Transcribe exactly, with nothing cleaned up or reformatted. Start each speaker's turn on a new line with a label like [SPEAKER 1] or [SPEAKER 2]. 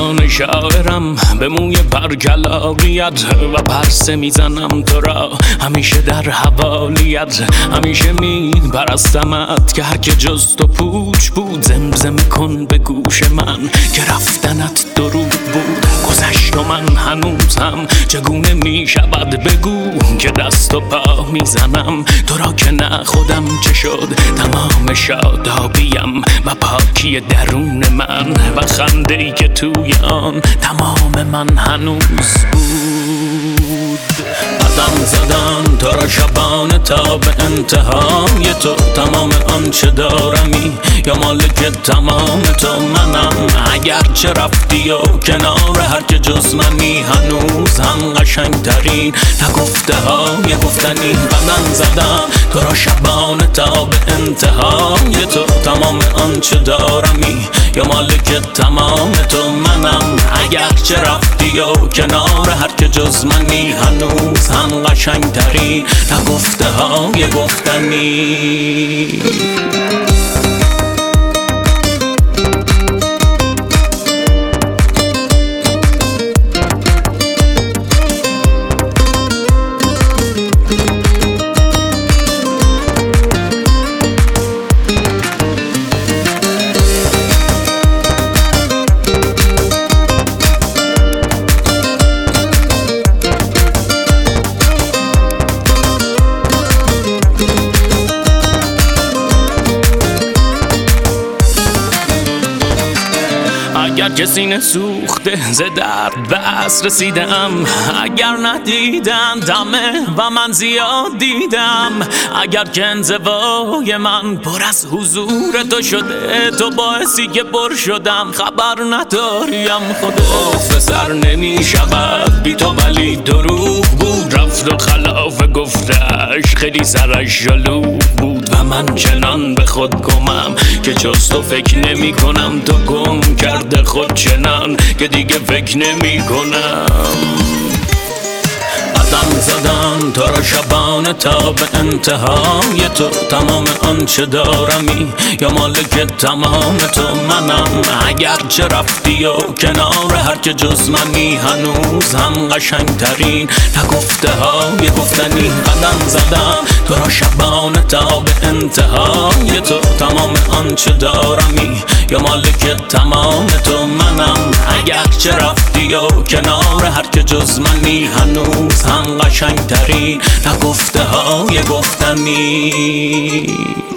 [SPEAKER 1] زبان شاعرم به موی برگلاریت و پرسه میزنم تو را همیشه در حوالیت. همیشه می پرستمت که هر که جز تو پوچ بود. زمزمه کن به گوش من که رفتنت درود بود. گذشت و من هنوزم چگونه می شود بگو که دست و پا میزنم تو را که نه خودم چه شد. تمام شادابیم و پاکی درون من و خنده‌ای که توی آن تمام من هنوز بود. قدم زدن تو را شبانه تا به انتهای تو. تمام آنچه دارمی یا مالک تمام تو منم. اگرچه رفتی و کنار هر که جز منی هنوز هم قشنگترین نگفته های گفتنی. قدم زدم تو را شبانه تا به انتهای تو. تمام آنچه دارمی یا مالک تمام تو منم. اگرچه رفتی و کنار هر که جز منی هنوز هم قشنگترین نگفته های گفتنی. اگر که سینه سوخته ز درد بس رسیدم. اگر ندیدن دمه و من زیاد دیدم. اگر که انزوای من پر از حضور تو شده تو باعثی که پر شدم خبر نداریم خدا. سر نمی شود بی تو ولی دروغ بود. رفت و خلاف گفتش خیلی سرش جلو بود و من چنان به خود گمم که جز تو فکر نمی کنم. تو گم کرده خود چنان که دیگه فکر نمی کنم. قدم زدن تو را شبانه تا به انتهای تو. تمام آنچه دارمی یا مالک تمام تو منم. اگرچه رفتی و کنار هر که جز منی هنوز هم قشنگترین نگفته های گفتنی. قدم زدم تو را شبانه تا به انتهای تو. تمام آنچه دارمی یا مالک تمام تو منم. اگرچه رفتی و کنار هر که جز منی هنوز هم قشنگترین نگفته های گفتنی.